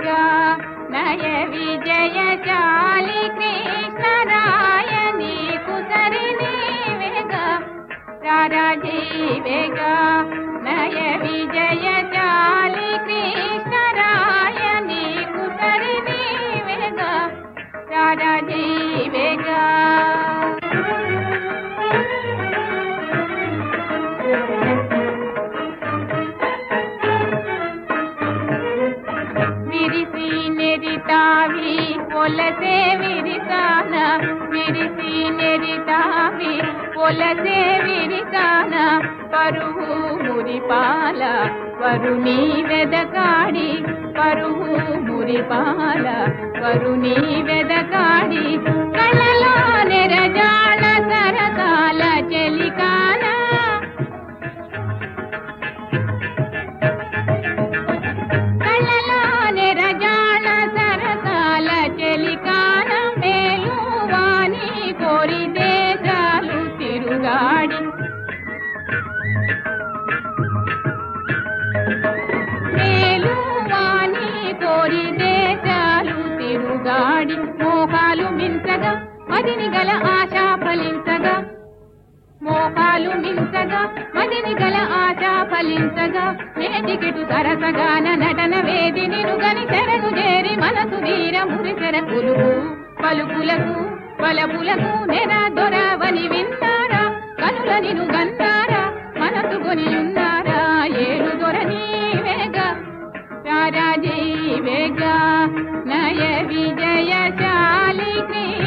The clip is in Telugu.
జీవేగా నయ విజయశాలి కృష్ణరాయ నీకు సరి నీవేగా రారా జీవేగా నయ విజయశాలి కృష్ణరాయ నీకు సరి నీవేగా రారా జీవేగా విరిసి నెరితావి పొలసే విరిసాన విరిసి నెరితావి పొలసే విరిసాన పరువు మురిపాల వరుణి వెదకాడి పరువు మురిపాల వరుణి వెదకాడి కళలో నెరజాణ సరసాల చెలికాన చెలికాన మేలువాని కోరి దేశాలు తిరుగాడి మేలువాని కోరి దేశాలు తిరుగాడి మోహాలు మించగా మదిని గల ఆశ ఫలించగా మోహాలు మించగా మదిని గల ఆశ ఫలించగా నేటికిటు సరసగాన నటన వేది నిరుగని శరణు చేరి మనసు వీర మురిసెర కులుపు పలుకులకు పలపులకు నెర దొరవని విన్నారా కనుల నిను గన్నారా మనసు కొనియున్నారా ఏడు దొరని వేగా రారా జీవేగా నయ విజయశాలి